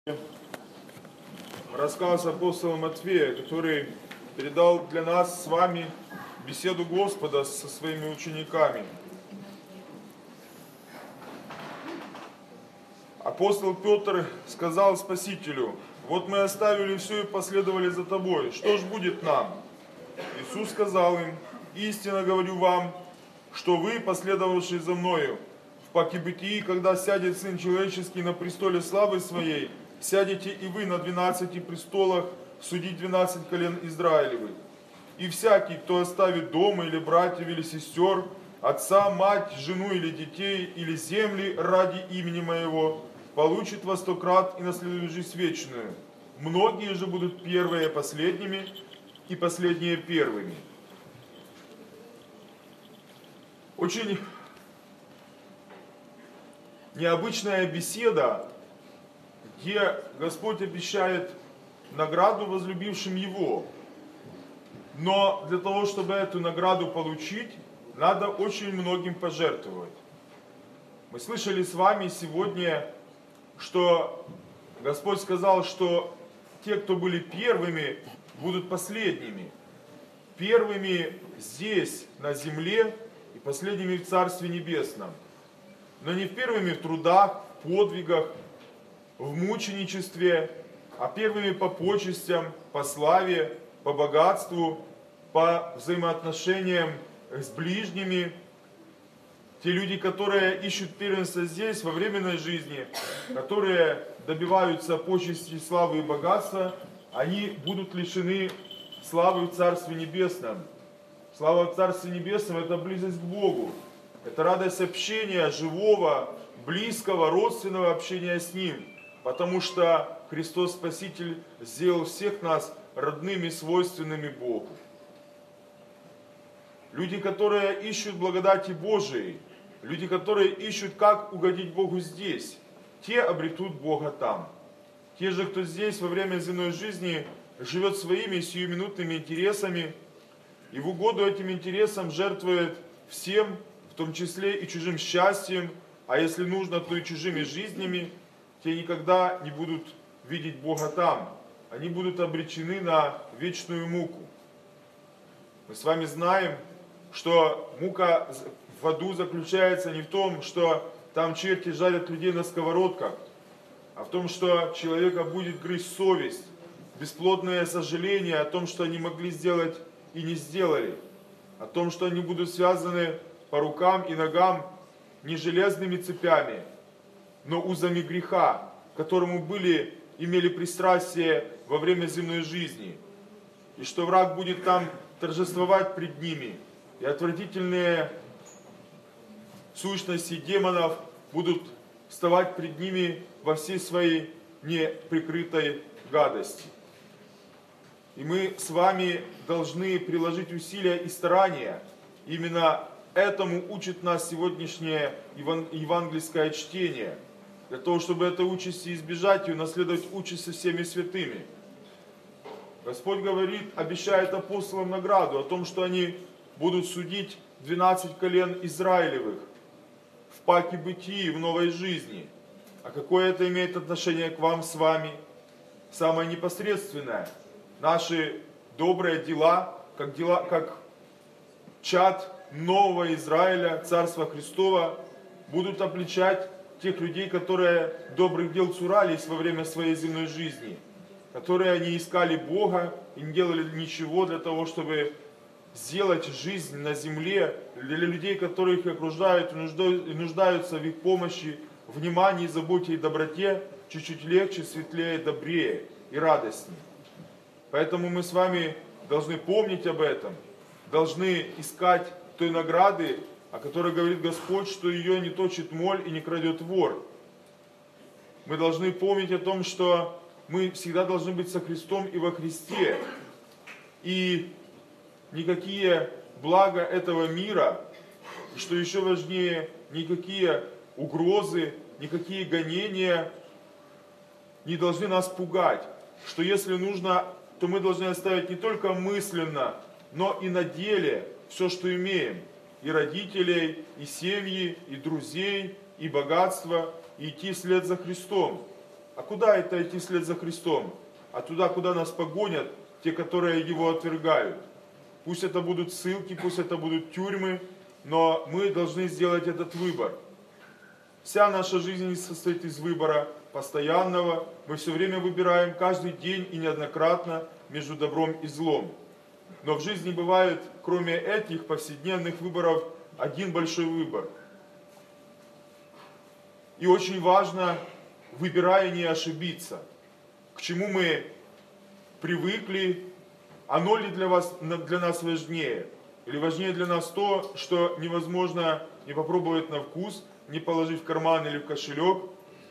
Рассказ апостола Матфея, который передал для нас с вами беседу Господа со своими учениками. Апостол Петр сказал Спасителю: «Вот мы оставили все и последовали за тобой. Что ж будет нам?» Иисус сказал им: «Истинно говорю вам, что вы, последовавшие за мною, в пакибытии, когда сядет Сын Человеческий на престоле славы Своей, сядете и вы на 12 престолах судить 12 колен Израилевых. И всякий, кто оставит дома или братьев, или сестер, отца, мать, жену или детей, или земли ради имени Моего, получит во 100 крат и наследует жизнь вечную. Многие же будут первые последними, и последние первыми». Очень необычная беседа, где Господь обещает награду возлюбившим Его. Но для того, чтобы эту награду получить, надо очень многим пожертвовать. Мы слышали с вами сегодня, что Господь сказал, что те, кто были первыми, будут последними. Первыми здесь, на земле, и последними в Царстве Небесном. Но не первыми в трудах, в подвигах, в мученичестве, а первыми по почестям, по славе, по богатству, по взаимоотношениям с ближними. Те люди, которые ищут первенство здесь, во временной жизни, которые добиваются почести, славы и богатства, они будут лишены славы в Царстве Небесном. Слава в Царстве Небесном – это близость к Богу. Это радость общения, живого, близкого, родственного общения с Ним. Потому что Христос Спаситель сделал всех нас родными, свойственными Богу. Люди, которые ищут благодати Божией, люди, которые ищут, как угодить Богу здесь, те обретут Бога там. Те же, кто здесь во время земной жизни живет своими сиюминутными интересами и в угоду этим интересам жертвует всем, в том числе и чужим счастьем, а если нужно, то и чужими жизнями, те никогда не будут видеть Бога там. Они будут обречены на вечную муку. Мы с вами знаем, что мука в аду заключается не в том, что там черти жарят людей на сковородках, а в том, что человека будет грызть совесть, бесплодное сожаление о том, что они могли сделать и не сделали, о том, что они будут связаны по рукам и ногам не железными цепями, но узами греха, к которому имели пристрастие во время земной жизни, и что враг будет там торжествовать пред ними, и отвратительные сущности демонов будут вставать пред ними во всей своей неприкрытой гадости. И мы с вами должны приложить усилия и старания. Именно этому учит нас сегодняшнее евангельское чтение, для того, чтобы этой участи избежать и унаследовать участь со всеми святыми. Господь говорит, обещает апостолам награду о том, что они будут судить 12 колен Израилевых в паке бытии, в новой жизни. А какое это имеет отношение к вам с вами? Самое непосредственное. Наши добрые дела, как чад нового Израиля, Царства Христова, будут обличать тех людей, которые добрых дел цурались во время своей земной жизни, которые не искали Бога и не делали ничего для того, чтобы сделать жизнь на земле для людей, которые их окружают и нуждаются в их помощи, внимании, заботе и доброте, чуть-чуть легче, светлее, добрее и радостнее. Поэтому мы с вами должны помнить об этом, должны искать той награды, о которой говорит Господь, что ее не точит моль и не крадет вор. Мы должны помнить о том, что мы всегда должны быть со Христом и во Христе. И никакие блага этого мира, и что еще важнее, никакие угрозы, никакие гонения не должны нас пугать. Что если нужно, то мы должны оставить не только мысленно, но и на деле все, что имеем. И родителей, и семьи, и друзей, и богатство, и идти вслед за Христом. А куда это идти вслед за Христом? А туда, куда нас погонят те, которые Его отвергают. Пусть это будут ссылки, пусть это будут тюрьмы, но мы должны сделать этот выбор. Вся наша жизнь состоит из выбора постоянного. Мы все время выбираем каждый день и неоднократно между добром и злом. Но в жизни бывает, кроме этих повседневных выборов, один большой выбор. И очень важно, выбирая, не ошибиться. К чему мы привыкли, оно ли для нас важнее? Или важнее для нас то, что невозможно не попробовать на вкус, не положить в карман или в кошелек,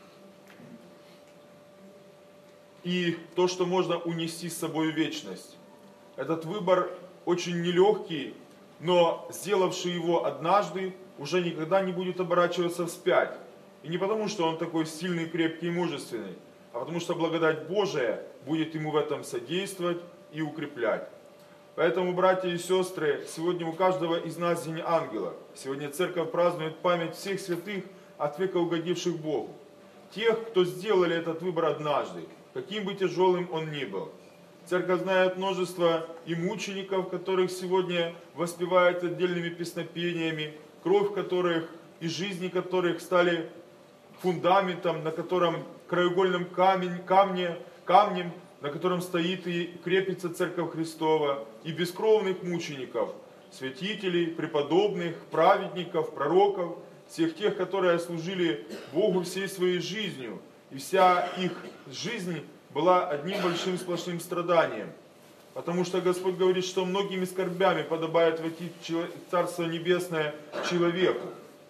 и то, что можно унести с собой в вечность. Этот выбор очень нелегкий, но сделавший его однажды, уже никогда не будет оборачиваться вспять. И не потому, что он такой сильный, крепкий и мужественный, а потому что благодать Божия будет ему в этом содействовать и укреплять. Поэтому, братья и сестры, сегодня у каждого из нас День ангела. Сегодня церковь празднует память всех святых, от века угодивших Богу. Тех, кто сделали этот выбор однажды, каким бы тяжелым он ни был. Церковь знает множество и мучеников, которых сегодня воспевают отдельными песнопениями, кровь которых и жизни которых стали фундаментом, на котором краеугольным камнем, на котором стоит и крепится Церковь Христова, и бескровных мучеников, святителей, преподобных, праведников, пророков, всех тех, которые служили Богу всей своей жизнью, и вся их жизнь была одним большим сплошным страданием. Потому что Господь говорит, что многими скорбями подобает войти в Царство Небесное человеку.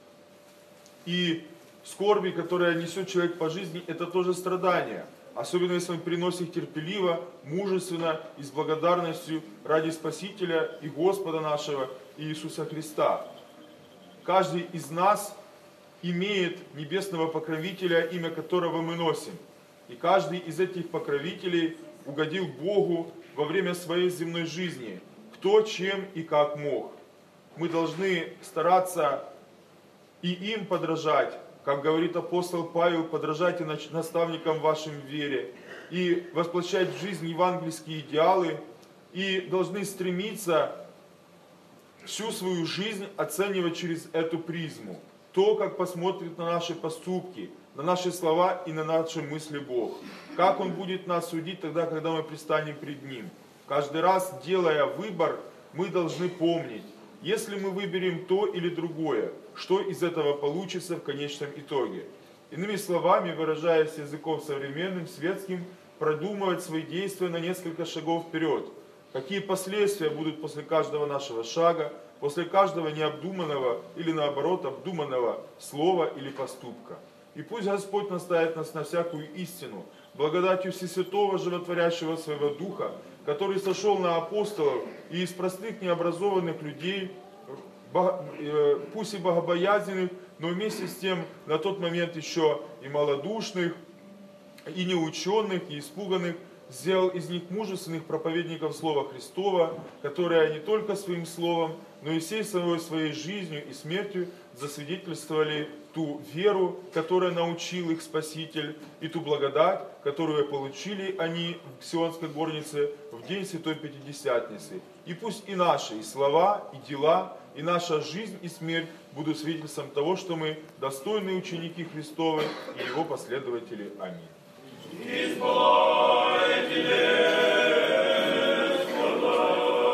И скорби, которые несет человек по жизни, это тоже страдания. Особенно если он приносит их терпеливо, мужественно и с благодарностью ради Спасителя и Господа нашего Иисуса Христа. Каждый из нас имеет небесного покровителя, имя которого мы носим. И каждый из этих покровителей угодил Богу во время своей земной жизни, кто, чем и как мог. Мы должны стараться и им подражать, как говорит апостол Павел, подражайте наставникам вашим в вере, и воплощать в жизнь евангельские идеалы, и должны стремиться всю свою жизнь оценивать через эту призму. То, как посмотрит на наши поступки, на наши слова и на наши мысли Бог. Как Он будет нас судить тогда, когда мы предстанем пред Ним. Каждый раз, делая выбор, мы должны помнить, если мы выберем то или другое, что из этого получится в конечном итоге. Иными словами, выражаясь языком современным, светским, продумывать свои действия на несколько шагов вперед. Какие последствия будут после каждого нашего шага, после каждого необдуманного или наоборот обдуманного слова или поступка. И пусть Господь наставит нас на всякую истину, благодатью Всесвятого Животворящего Своего Духа, который сошел на апостолов и из простых необразованных людей, пусть и богобоязненных, но вместе с тем на тот момент еще и малодушных, и неученых, и испуганных, сделал из них мужественных проповедников Слова Христова, которые не только своим словом, но и всей своей жизнью и смертью засвидетельствовали ту веру, которая научил их Спаситель, и ту благодать, которую получили они в Сионской горнице в день Святой Пятидесятницы. И пусть и наши и слова, и дела, и наша жизнь и смерть будут свидетельством того, что мы достойные ученики Христовы и Его последователи. Аминь.